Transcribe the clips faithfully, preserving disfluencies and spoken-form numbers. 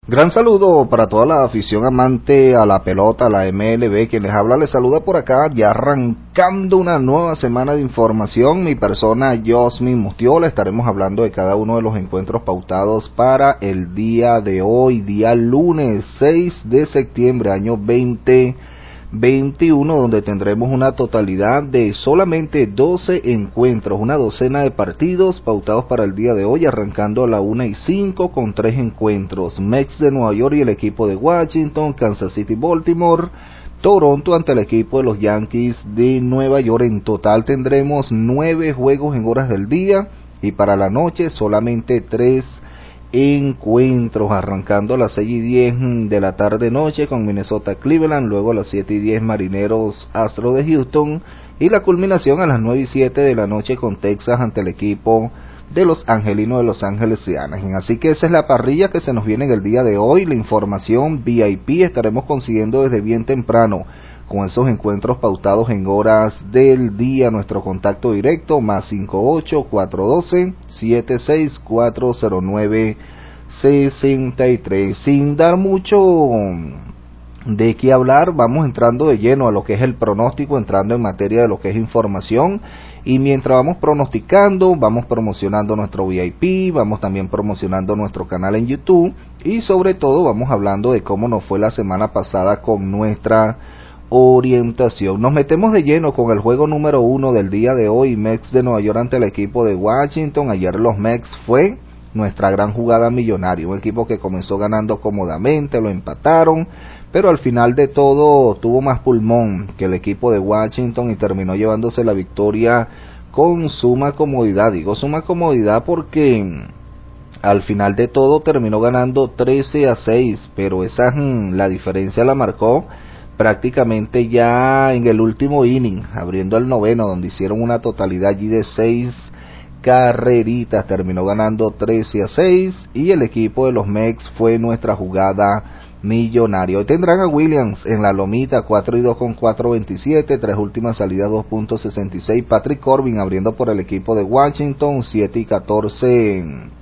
Gran saludo para toda la afición amante a la pelota, a la M L B, quien les habla, les saluda por acá, ya arrancando una nueva semana de información. Mi persona, Yosmin Mustiola, estaremos hablando de cada uno de los encuentros pautados para el día de hoy, día lunes seis de septiembre, año veinte veintiuno, donde tendremos una totalidad de solamente doce encuentros, una docena de partidos pautados para el día de hoy, arrancando a la una y cinco con tres encuentros: Mets de Nueva York y el equipo de Washington, Kansas City, Baltimore, Toronto ante el equipo de los Yankees de Nueva York. En total tendremos nueve juegos en horas del día, y para la noche solamente tres encuentros, arrancando a las seis y diez de la tarde noche con Minnesota Cleveland, luego a las siete y diez Marineros Astros de Houston, y la culminación a las nueve y siete de la noche con Texas ante el equipo de los Angelinos de Los Ángeles y Anaheim. Así que esa es la parrilla que se nos viene en el día de hoy. La información V I P estaremos consiguiendo desde bien temprano con esos encuentros pautados en horas del día. Nuestro contacto directo más cinco ocho, cuatro uno dos, siete seis cuatro cero nueve seis tres. Sin dar mucho de qué hablar, vamos entrando de lleno a lo que es el pronóstico, entrando en materia de lo que es información. Y mientras vamos pronosticando, vamos promocionando nuestro V I P, vamos también promocionando nuestro canal en YouTube, y sobre todo vamos hablando de cómo nos fue la semana pasada con nuestra orientación. Nos metemos de lleno con el juego número uno del día de hoy, Mets de Nueva York ante el equipo de Washington. Ayer los Mets fue nuestra gran jugada millonaria, un equipo que comenzó ganando cómodamente, lo empataron, pero al final de todo tuvo más pulmón que el equipo de Washington y terminó llevándose la victoria con suma comodidad. Digo suma comodidad porque al final de todo terminó ganando trece a seis, pero esa la diferencia la marcó prácticamente ya en el último inning, abriendo el noveno, donde hicieron una totalidad allí de seis carreritas. Terminó ganando trece a seis, y el equipo de los Mets fue nuestra jugada millonaria. Hoy tendrán a Williams en la lomita, cuatro y dos con cuatro veintisiete, tres últimas salidas dos punto sesenta y seis. Patrick Corbin abriendo por el equipo de Washington, siete y catorce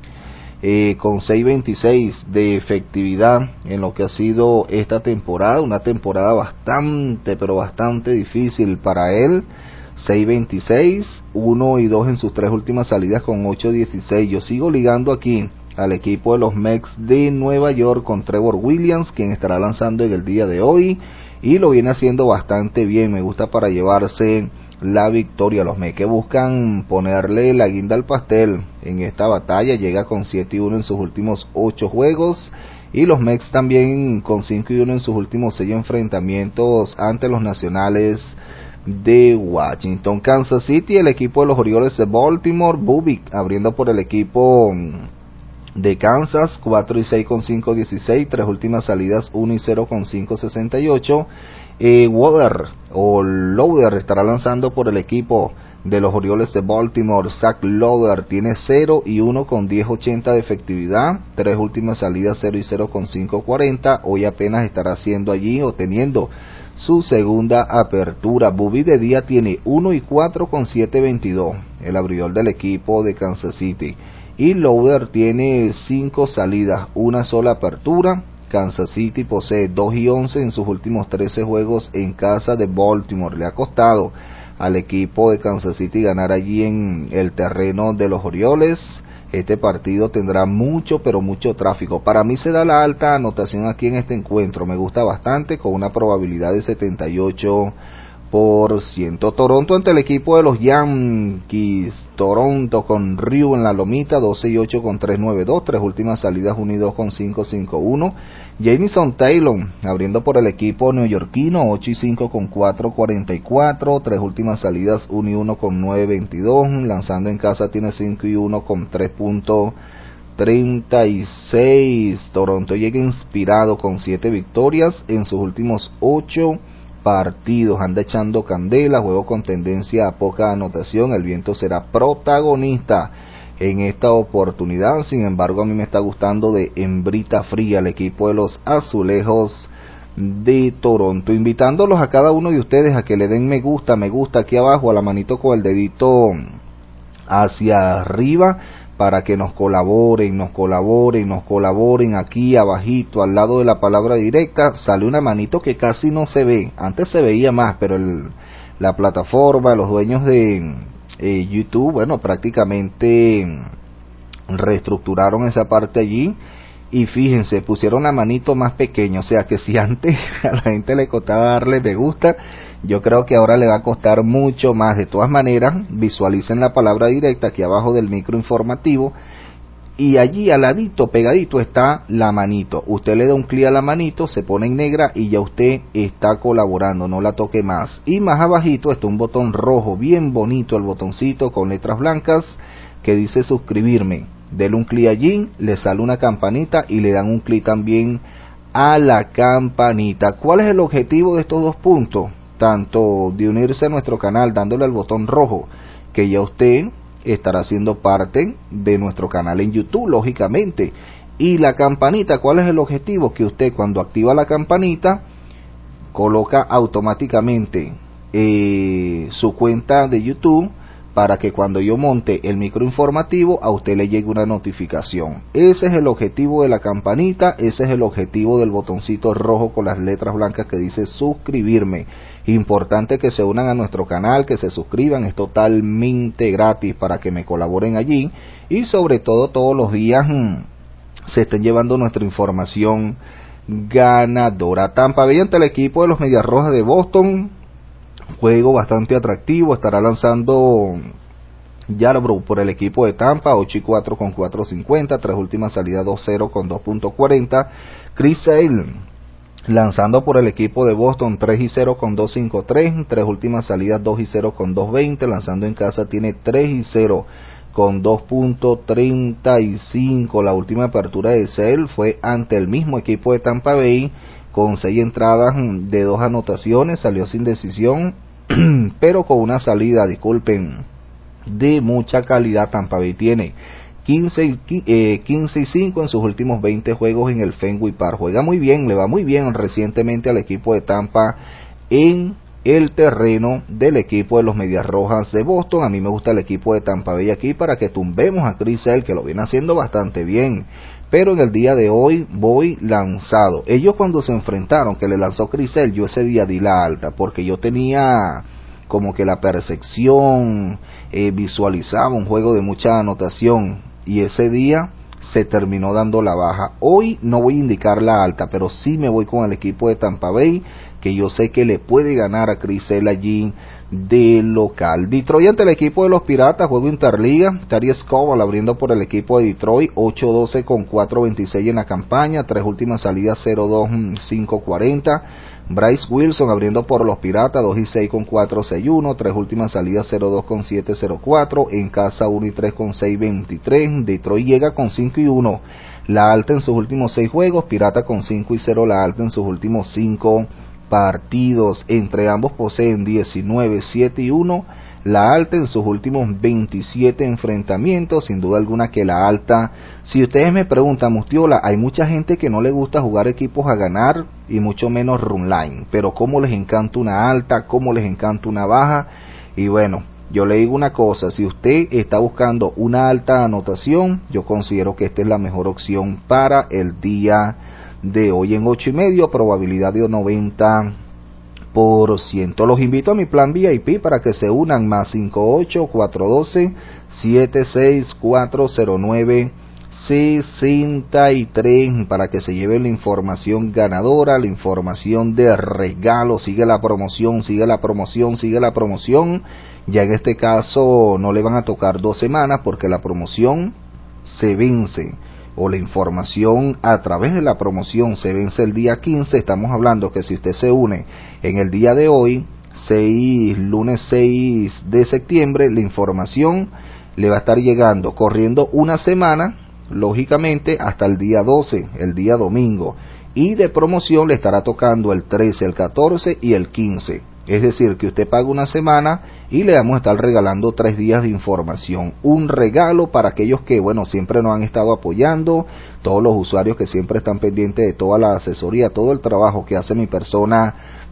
Eh, con seis veintiséis de efectividad en lo que ha sido esta temporada, una temporada bastante, pero bastante difícil para él. Seis veintiséis, uno y dos en sus tres últimas salidas con ocho dieciséis. Yo sigo ligando aquí al equipo de los Mets de Nueva York con Trevor Williams, quien estará lanzando en el día de hoy, y lo viene haciendo bastante bien. Me gusta para llevarse la victoria. Los Mets que buscan ponerle la guinda al pastel en esta batalla, llega con siete y uno en sus últimos ocho juegos, y los Mets también con cinco y uno en sus últimos seis enfrentamientos ante los Nacionales de Washington. Kansas City, el equipo de los Orioles de Baltimore, Bubic abriendo por el equipo de Kansas, cuatro y seis con cinco dieciséis, tres últimas salidas uno y cero con cinco sesenta y ocho. Eh, Water o Loader estará lanzando por el equipo de los Orioles de Baltimore. Zach Loader tiene cero y uno con diez ochenta de efectividad, tres últimas salidas cero y cero con cinco cuarenta. Hoy apenas estará haciendo allí o teniendo su segunda apertura. Bubi de día tiene uno y cuatro con siete veintidós, el abridor del equipo de Kansas City, y Loader tiene cinco salidas, una sola apertura. Kansas City posee dos y once en sus últimos trece juegos en casa de Baltimore. Le ha costado al equipo de Kansas City ganar allí en el terreno de los Orioles. Este partido tendrá mucho, pero mucho tráfico. Para mí se da la alta anotación aquí en este encuentro. Me gusta bastante, con una probabilidad de setenta y ocho por ciento. Toronto ante el equipo de los Yankees. Toronto con Ryu en la lomita, doce y ocho con tres noventa y dos, tres últimas salidas uno y dos con cinco cincuenta y uno. Jameson Taylor abriendo por el equipo neoyorquino, ocho y cinco con cuatro cuarenta y cuatro, tres últimas salidas uno y uno con nueve veintidós. Lanzando en casa tiene cinco y uno con tres punto treinta y seis. Toronto llega inspirado con siete victorias en sus últimos ocho partidos, anda echando candela, juego con tendencia a poca anotación. El viento será protagonista en esta oportunidad. Sin embargo, a mí me está gustando de hembrita fría el equipo de los Azulejos de Toronto, invitándolos a cada uno de ustedes a que le den me gusta, me gusta aquí abajo, a la manito con el dedito hacia arriba, para que nos colaboren, nos colaboren, nos colaboren. Aquí abajito, al lado de la palabra directa, sale una manito que casi no se ve. Antes se veía más, pero el, la plataforma, los dueños de eh, YouTube, bueno, prácticamente reestructuraron esa parte allí. Y fíjense, pusieron la manito más pequeña, o sea que si antes a la gente le costaba darle me gusta, yo creo que ahora le va a costar mucho más. De todas maneras, visualicen la palabra directa aquí abajo del micro informativo y allí al ladito, pegadito, está la manito. Usted le da un clic a la manito, se pone en negra y ya usted está colaborando, no la toque más. Y más abajito está un botón rojo, bien bonito el botoncito con letras blancas que dice suscribirme. Dele un clic allí, le sale una campanita y le dan un clic también a la campanita. ¿Cuál es el objetivo de estos dos puntos? Tanto de unirse a nuestro canal dándole al botón rojo, que ya usted estará siendo parte de nuestro canal en YouTube, lógicamente. Y la campanita, ¿cuál es el objetivo? Que usted cuando activa la campanita, coloca automáticamente eh, su cuenta de YouTube, para que cuando yo monte el micro informativo a usted le llegue una notificación. Ese es el objetivo de la campanita, ese es el objetivo del botoncito rojo con las letras blancas que dice suscribirme. Importante que se unan a nuestro canal, que se suscriban, es totalmente gratis para que me colaboren allí y sobre todo todos los días mmm, se estén llevando nuestra información ganadora. Tampa Bay ante el equipo de los Medias Rojas de Boston. Juego bastante atractivo, estará lanzando Yarbrough por el equipo de Tampa, ocho y cuatro con cuatro cincuenta, tres últimas salidas dos cero con dos punto cuarenta. Chris Sale lanzando por el equipo de Boston, tres y cero con dos cinco tres, tres últimas salidas dos y cero con dos veinte, lanzando en casa tiene tres y cero con dos punto treinta y cinco. La última apertura de Sale fue ante el mismo equipo de Tampa Bay, con seis entradas de dos anotaciones, salió sin decisión, pero con una salida, disculpen, de mucha calidad. Tampa Bay tiene quince, eh, quince y cinco en sus últimos veinte juegos en el Fenway Park. Juega muy bien, le va muy bien recientemente al equipo de Tampa en el terreno del equipo de los Medias Rojas de Boston. A mí me gusta el equipo de Tampa Bay aquí para que tumbemos a Chris Sale, que lo viene haciendo bastante bien. Pero en el día de hoy voy lanzado. Ellos cuando se enfrentaron, que le lanzó Chris Sale, yo ese día di la alta, porque yo tenía como que la percepción, eh, visualizaba un juego de mucha anotación, y ese día se terminó dando la baja. Hoy no voy a indicar la alta, pero sí me voy con el equipo de Tampa Bay, que yo sé que le puede ganar a Chris Sale allí de local. Detroit ante el equipo de los Piratas, juego interliga. Tari Escobar abriendo por el equipo de Detroit, ocho doce con cuatro veintiséis en la campaña, tres últimas salidas cero dos cinco cuarenta. Bryce Wilson abriendo por los Piratas, dos y seis con cuatro sesenta y uno, tres últimas salidas cero dos con siete cero cuatro, en casa uno y tres con seis veintitrés. Detroit llega con cinco y uno, la alta en sus últimos seis juegos. Pirata con cinco y cero, la alta en sus últimos cinco partidos. Entre ambos poseen diecinueve, siete y uno, la alta en sus últimos veintisiete enfrentamientos. Sin duda alguna que la alta, si ustedes me preguntan, Mustiola, hay mucha gente que no le gusta jugar equipos a ganar y mucho menos run line, pero cómo les encanta una alta, cómo les encanta una baja. Y bueno, yo le digo una cosa, si usted está buscando una alta anotación, yo considero que esta es la mejor opción para el día de hoy. En ocho y medio, probabilidad de noventa por ciento. Los invito a mi plan V I P para que se unan, más cinco ocho cuatro uno dos siete seis cuatro cero nueve sesenta y tres, para que se lleven la información ganadora, la información de regalo. Sigue la promoción, sigue la promoción, sigue la promoción. Ya en este caso no le van a tocar dos semanas porque la promoción se vence, o la información a través de la promoción se vence el día quince. Estamos hablando que si usted se une en el día de hoy, seis, lunes seis de septiembre, la información le va a estar llegando corriendo una semana, lógicamente hasta el día doce, el día domingo, y de promoción le estará tocando el trece, el catorce y el quince. Es decir, que usted paga una semana y le vamos a estar regalando tres días de información. Un regalo para aquellos que, bueno, siempre nos han estado apoyando, todos los usuarios que siempre están pendientes de toda la asesoría, todo el trabajo que hace mi persona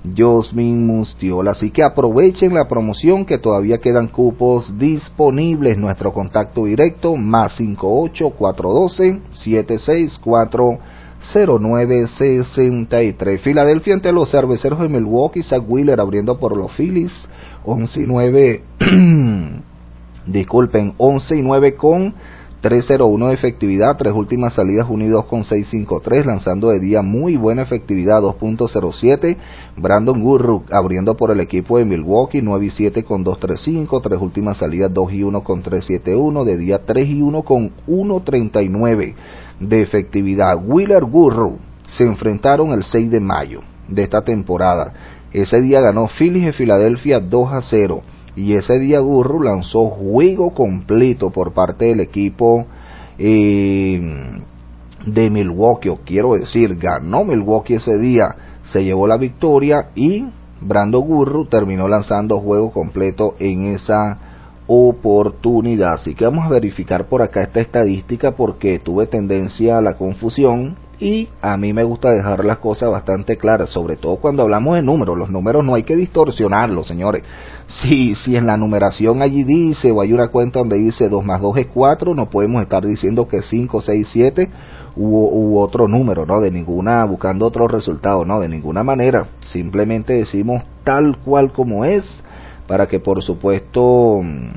Yosmin Mustiola. Así que aprovechen la promoción que todavía quedan cupos disponibles. Nuestro contacto directo más cinco ocho cuatro uno dos siete seis cuatro cero nueve seis tres. Filadelfia ante los cerveceros de Milwaukee. Zach Wheeler abriendo por los Phillies. once y nueve disculpen, once y nueve con tres cero uno de efectividad, tres últimas salidas uno y dos con seis cinco tres, lanzando de día muy buena efectividad dos punto cero siete. Brandon Gurru abriendo por el equipo de Milwaukee, nueve y siete con dos tres cinco, tres últimas salidas dos y uno con tres siete uno, de día tres y uno con uno treinta y nueve de efectividad. Wheeler Gurru se enfrentaron el seis de mayo de esta temporada. Ese día ganó Phillies de Filadelfia dos a cero. Y ese día Gurru lanzó juego completo por parte del equipo eh, de Milwaukee, o quiero decir, ganó Milwaukee ese día, se llevó la victoria y Brandon Gurru terminó lanzando juego completo en esa oportunidad. Así que vamos a verificar por acá esta estadística porque tuve tendencia a la confusión y a mí me gusta dejar las cosas bastante claras, sobre todo cuando hablamos de números. Los números no hay que distorsionarlos, señores. Si, si en la numeración allí dice, o hay una cuenta donde dice dos más dos es cuatro, no podemos estar diciendo que cinco, seis, siete u, u otro número, ¿no? De ninguna, buscando otro resultado, no, de ninguna manera. Simplemente decimos tal cual como es, para que por supuesto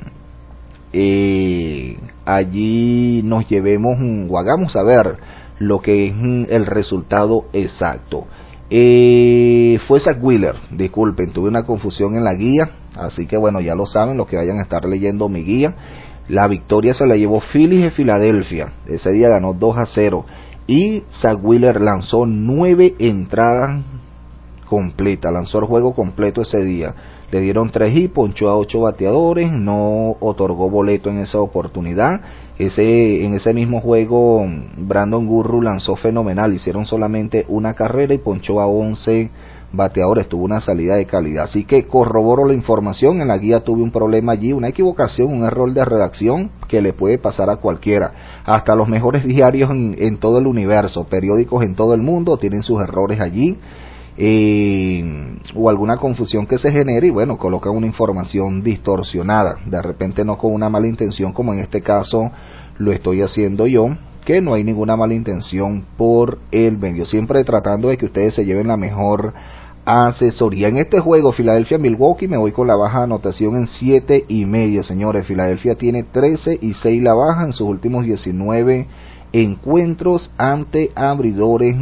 eh, allí nos llevemos o hagamos saber lo que es el resultado exacto. Eh, fue Zach Wheeler, disculpen, tuve una confusión en la guía, así que bueno, ya lo saben los que vayan a estar leyendo mi guía. La victoria se la llevó Phillies de Filadelfia, ese día ganó dos a cero y Zach Wheeler lanzó nueve entradas completas, lanzó el juego completo ese día. Le dieron tres y ponchó a ocho bateadores, no otorgó boleto en esa oportunidad. Ese, en ese mismo juego Brandon Gurru lanzó fenomenal, hicieron solamente una carrera y ponchó a once bateadores, tuvo una salida de calidad. Así que corroboro la información, en la guía tuve un problema allí, una equivocación, un error de redacción que le puede pasar a cualquiera. Hasta los mejores diarios en, en todo el universo, periódicos en todo el mundo tienen sus errores allí. Eh, o alguna confusión que se genere y bueno, colocan una información distorsionada, de repente no con una mala intención como en este caso lo estoy haciendo yo, que no hay ninguna mala intención por el medio, siempre tratando de que ustedes se lleven la mejor asesoría. En este juego Filadelfia-Milwaukee me voy con la baja anotación en siete y medio, señores. Filadelfia tiene trece y seis la baja en sus últimos diecinueve encuentros ante abridores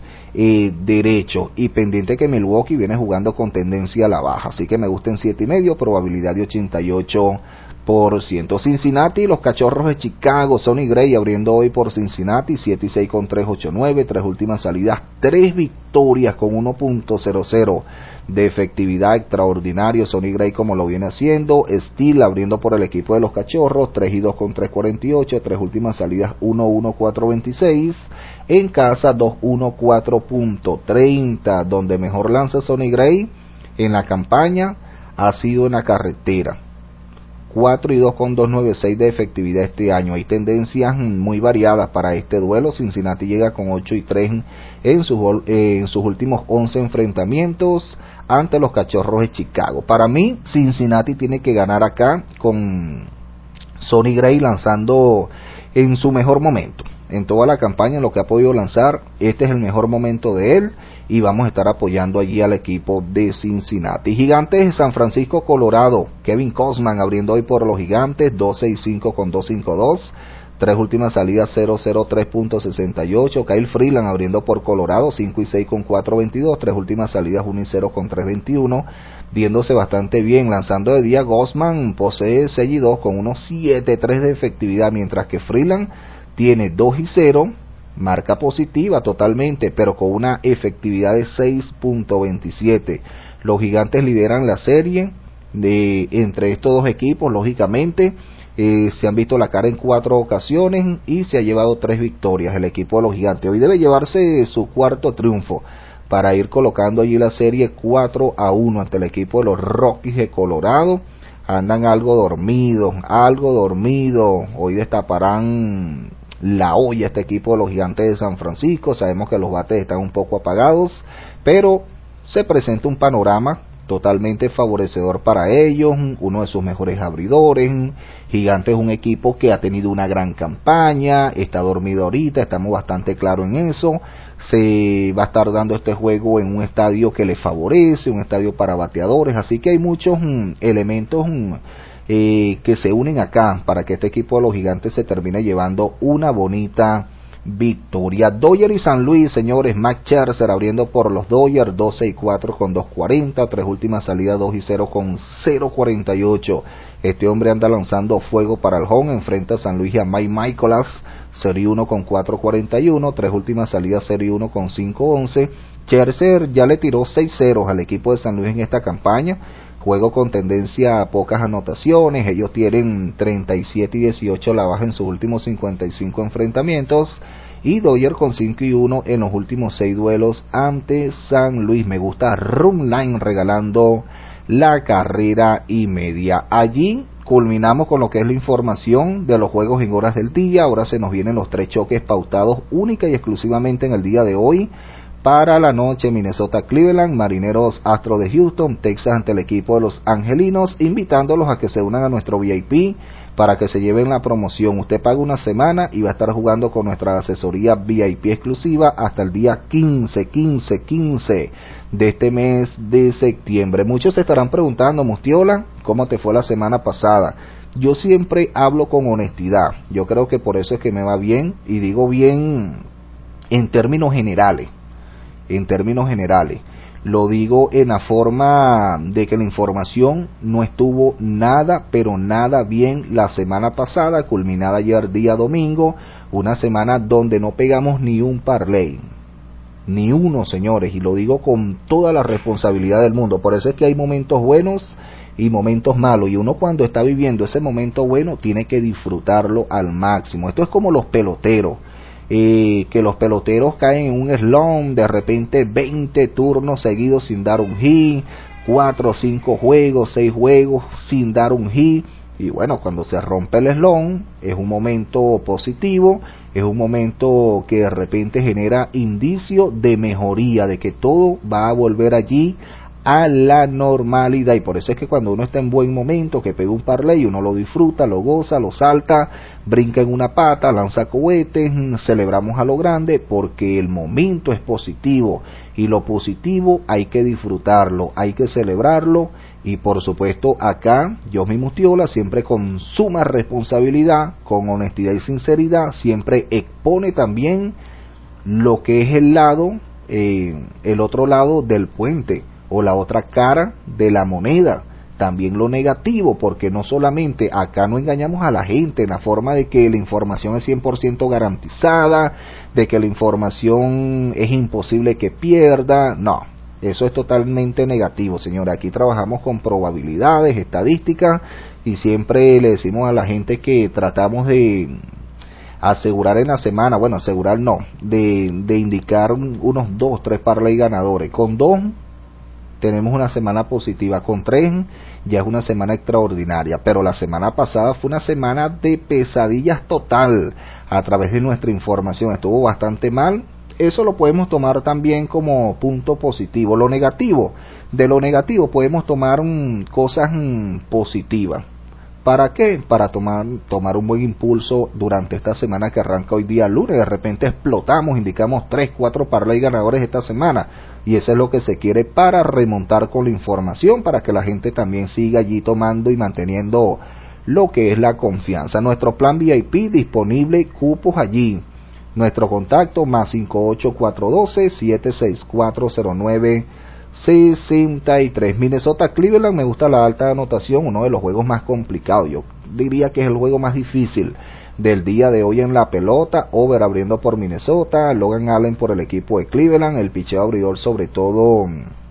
Eh, derecho, y pendiente que Milwaukee viene jugando con tendencia a la baja, así que me gusta en siete y medio, probabilidad de ochenta y ocho por ciento. Cincinnati, los Cachorros de Chicago, Sonny Gray abriendo hoy por Cincinnati, siete y seis con tres ocho nueve, tres últimas salidas, tres victorias con uno punto cero cero de efectividad, extraordinario Sonny Gray como lo viene haciendo. Steele abriendo por el equipo de los Cachorros, tres y dos con tres cuarenta y ocho, tres últimas salidas uno uno cuatro veintiséis. En casa dos uno cuatro punto treinta, donde mejor lanza Sonny Gray en la campaña ha sido en la carretera, cuatro y dos con dos noventa y seis de efectividad este año. Hay tendencias muy variadas para este duelo. Cincinnati llega con ocho y tres en sus, eh, en sus últimos once enfrentamientos ante los Cachorros de Chicago. Para mí Cincinnati tiene que ganar acá con Sonny Gray lanzando en su mejor momento. En toda la campaña, en lo que ha podido lanzar, este es el mejor momento de él y vamos a estar apoyando allí al equipo de Cincinnati. Gigantes de San Francisco, Colorado, Kevin Kosman abriendo hoy por los Gigantes, doce y cinco con dos cinco dos, tres últimas salidas cero cero tres punto sesenta y ocho. Kyle Freeland abriendo por Colorado, cinco y seis con cuatro veintidós, tres últimas salidas uno y cero con tres veintiuno, viéndose bastante bien. Lanzando de día, Kosman posee seis y dos con unos siete tres de efectividad, mientras que Freeland tiene dos y cero, marca positiva totalmente, pero con una efectividad de seis punto veintisiete. Los Gigantes lideran la serie de entre estos dos equipos, lógicamente. Eh, se han visto la cara en cuatro ocasiones y se ha llevado tres victorias el equipo de los Gigantes. Hoy debe llevarse su cuarto triunfo para ir colocando allí la serie cuatro a uno ante el equipo de los Rockies de Colorado. Andan algo dormidos, algo dormidos. Hoy destaparán la olla este equipo de los Gigantes de San Francisco. Sabemos que los bates están un poco apagados, pero se presenta un panorama totalmente favorecedor para ellos, uno de sus mejores abridores. Gigantes es un equipo que ha tenido una gran campaña, está dormido ahorita, estamos bastante claros en eso. Se va a estar dando este juego en un estadio que le favorece, un estadio para bateadores, así que hay muchos mm, elementos mm, eh, que se unen acá para que este equipo de los Gigantes se termine llevando una bonita victoria. Dodgers y San Luis, señores. Max Scherzer abriendo por los Dodgers, doce y cuatro con dos cuarenta, tres últimas salidas dos y cero con cero cuarenta y ocho. Este hombre anda lanzando fuego para el home, enfrenta a San Luis y a Mike Michaelas, cero y uno con cuatro cuarenta y uno, tres últimas salidas cero y uno con cinco once. Scherzer ya le tiró seis ceros al equipo de San Luis en esta campaña, juego con tendencia a pocas anotaciones. Ellos tienen treinta y siete y dieciocho la baja en sus últimos cincuenta y cinco enfrentamientos, y Dodgers con cinco y uno en los últimos seis duelos ante San Luis. Me gusta Run Line regalando la carrera y media. Allí culminamos con lo que es la información de los juegos en horas del día. Ahora se nos vienen los tres choques pautados única y exclusivamente en el día de hoy. Para la noche, Minnesota Cleveland, Marineros Astros de Houston, Texas ante el equipo de los Angelinos, invitándolos a que se unan a nuestro V I P para que se lleven la promoción. Usted paga una semana y va a estar jugando con nuestra asesoría V I P exclusiva hasta el día quince, quince, quince de este mes de septiembre. Muchos se estarán preguntando, Mustiola, ¿cómo te fue la semana pasada? Yo siempre hablo con honestidad. Yo creo que por eso es que me va bien, y digo bien en términos generales. En términos generales, lo digo en la forma de que la información no estuvo nada, pero nada bien la semana pasada, culminada ayer día domingo, una semana donde no pegamos ni un parlay, ni uno, señores, y lo digo con toda la responsabilidad del mundo. Por eso es que hay momentos buenos y momentos malos, y uno cuando está viviendo ese momento bueno tiene que disfrutarlo al máximo. Esto es como los peloteros. Eh, que los peloteros caen en un slump, de repente veinte turnos seguidos sin dar un hit, cuatro o cinco juegos, seis juegos sin dar un hit, y bueno, cuando se rompe el slump es un momento positivo, es un momento que de repente genera indicio de mejoría, de que todo va a volver allí a la normalidad. Y por eso es que cuando uno está en buen momento, que pega un parlay, uno lo disfruta, lo goza, lo salta, brinca en una pata, lanza cohetes, celebramos a lo grande, porque el momento es positivo, y lo positivo hay que disfrutarlo, hay que celebrarlo. Y por supuesto acá, Yosmi Mustiola, siempre con suma responsabilidad, con honestidad y sinceridad, siempre expone también lo que es el lado, eh, el otro lado del puente, o la otra cara de la moneda, también lo negativo, porque no solamente acá no engañamos a la gente en la forma de que la información es cien por ciento garantizada, de que la información es imposible que pierda, no, eso es totalmente negativo, señora. Aquí trabajamos con probabilidades, estadísticas, y siempre le decimos a la gente que tratamos de asegurar en la semana, bueno, asegurar no, de, de indicar un, unos dos, tres parlay ganadores. Con dos tenemos una semana positiva, con tres ya es una semana extraordinaria, pero la semana pasada fue una semana de pesadillas total a través de nuestra información, estuvo bastante mal. Eso lo podemos tomar también como punto positivo. Lo negativo, de lo negativo podemos tomar um, cosas um, positivas. ¿Para qué? Para tomar, tomar un buen impulso durante esta semana que arranca hoy día lunes. De repente explotamos, indicamos tres, cuatro parlay ganadores esta semana, y eso es lo que se quiere para remontar con la información, para que la gente también siga allí tomando y manteniendo lo que es la confianza. Nuestro plan V I P disponible, cupos allí. Nuestro contacto más cinco ocho cuatro uno dos, siete seis cuatro, cero nueve sesenta y tres. Minnesota Cleveland, me gusta la alta anotación, uno de los juegos más complicados, yo diría que es el juego más difícil del día de hoy en la pelota. Over abriendo por Minnesota, Logan Allen por el equipo de Cleveland, el picheo abridor sobre todo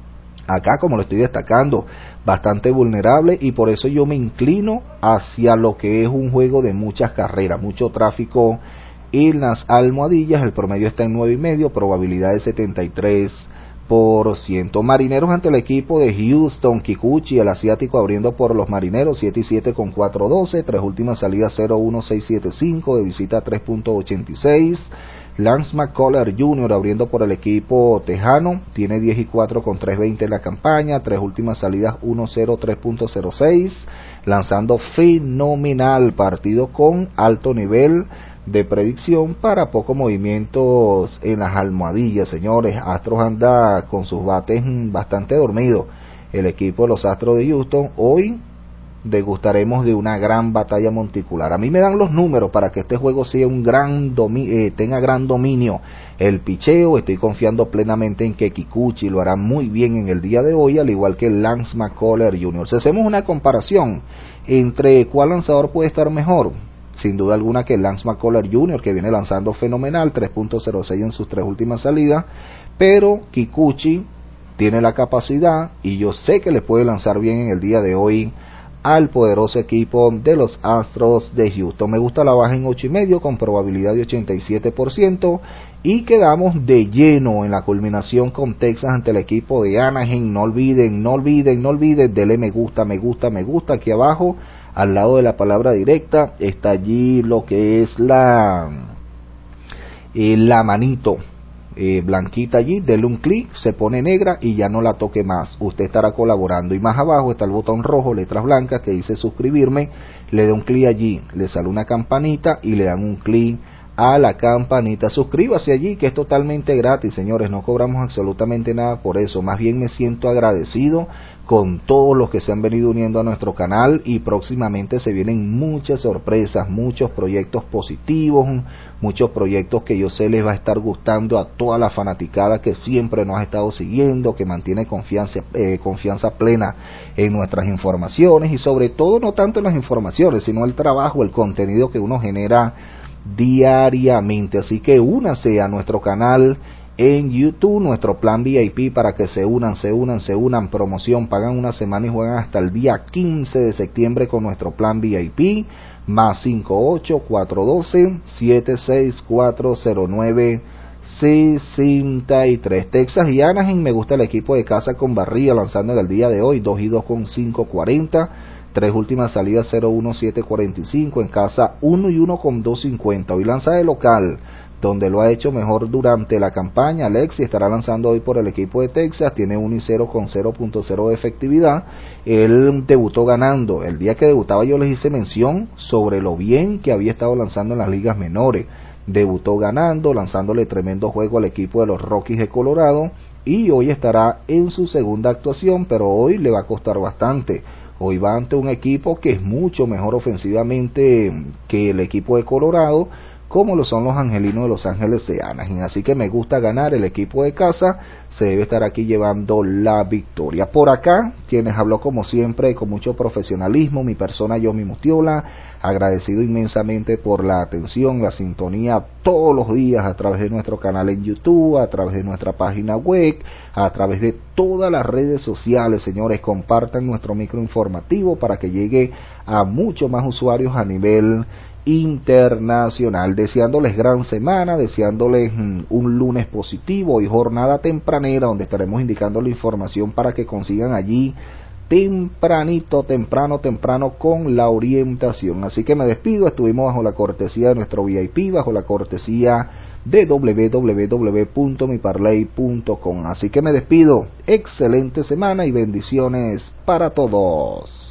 acá, como lo estoy destacando, bastante vulnerable, y por eso yo me inclino hacia lo que es un juego de muchas carreras, mucho tráfico en las almohadillas. El promedio está en nueve y medio, probabilidad de setenta y tres por ciento. Marineros ante el equipo de Houston, Kikuchi, el asiático abriendo por los Marineros, siete y siete con cuatro doce, tres últimas salidas cero uno seis siete cinco, de visita tres punto ochenta y seis. Lance McCullers junior abriendo por el equipo tejano, tiene diez y cuatro con tres veinte en la campaña, tres últimas salidas uno cero, tres punto cero seis, lanzando fenomenal, partido con alto nivel de predicción para pocos movimientos en las almohadillas, señores. Astros anda con sus bates bastante dormido. El equipo de los Astros de Houston hoy degustaremos de una gran batalla monticular. A mí me dan los números para que este juego sea un gran domi eh, tenga gran dominio. El picheo, estoy confiando plenamente en que Kikuchi lo hará muy bien en el día de hoy, al igual que Lance McCullers junior Si hacemos una comparación entre cuál lanzador puede estar mejor, sin duda alguna que Lance McCullers junior, que viene lanzando fenomenal, tres punto cero seis en sus tres últimas salidas, pero Kikuchi tiene la capacidad y yo sé que le puede lanzar bien en el día de hoy al poderoso equipo de los Astros de Houston. Me gusta la baja en ocho y medio con probabilidad de ochenta y siete por ciento y quedamos de lleno en la culminación con Texas ante el equipo de Anaheim. No olviden, no olviden, no olviden, denle me gusta, me gusta, me gusta aquí abajo, al lado de la palabra directa, está allí lo que es la, eh, la manito. Eh, blanquita allí, dele un clic, se pone negra y ya no la toque más, usted estará colaborando. Y más abajo está el botón rojo, letras blancas, que dice suscribirme, le da un clic allí, le sale una campanita y le dan un clic a la campanita. Suscríbase allí, que es totalmente gratis, señores, no cobramos absolutamente nada por eso, más bien me siento agradecido con todos los que se han venido uniendo a nuestro canal, y próximamente se vienen muchas sorpresas, muchos proyectos positivos, muchos proyectos que yo sé les va a estar gustando a toda la fanaticada que siempre nos ha estado siguiendo, que mantiene confianza, eh, confianza plena en nuestras informaciones, y sobre todo no tanto en las informaciones, sino el trabajo, el contenido que uno genera diariamente. Así que únase a nuestro canal en YouTube, nuestro plan V I P, para que se unan, se unan, se unan, promoción, pagan una semana y juegan hasta el día quince de septiembre con nuestro plan V I P, más cinco ocho, cuatro uno dos, siete seis cuatro cero nueve sesenta y tres. Texas y Anaheim, me gusta el equipo de casa con barrilla lanzando en el día de hoy, dos y dos con cinco cuarenta, tres últimas salidas cero uno siete cuarenta y cinco, en casa uno y uno con dos cincuenta. Hoy lanza de local, donde lo ha hecho mejor durante la campaña. Alexi estará lanzando hoy por el equipo de Texas, tiene uno y cero con cero punto cero de efectividad. Él debutó ganando, el día que debutaba yo les hice mención sobre lo bien que había estado lanzando en las ligas menores. Debutó ganando, lanzándole tremendo juego al equipo de los Rockies de Colorado, y hoy estará en su segunda actuación, pero hoy le va a costar bastante. Hoy va ante un equipo que es mucho mejor ofensivamente que el equipo de Colorado, como lo son los angelinos de Los Ángeles de Anaheim. Así que me gusta ganar, el equipo de casa se debe estar aquí llevando la victoria. Por acá, quienes habló como siempre, con mucho profesionalismo, mi persona Yosmi Mustiola, agradecido inmensamente por la atención, la sintonía todos los días a través de nuestro canal en YouTube, a través de nuestra página web, a través de todas las redes sociales. Señores, compartan nuestro micro informativo para que llegue a muchos más usuarios a nivel internacional. Deseándoles gran semana, deseándoles mm, un lunes positivo y jornada tempranera, donde estaremos indicando la información para que consigan allí tempranito, temprano, temprano con la orientación. Así que me despido, estuvimos bajo la cortesía de nuestro V I P, bajo la cortesía de doble u doble u doble u punto mi parlay punto com. Así que me despido, excelente semana y bendiciones para todos.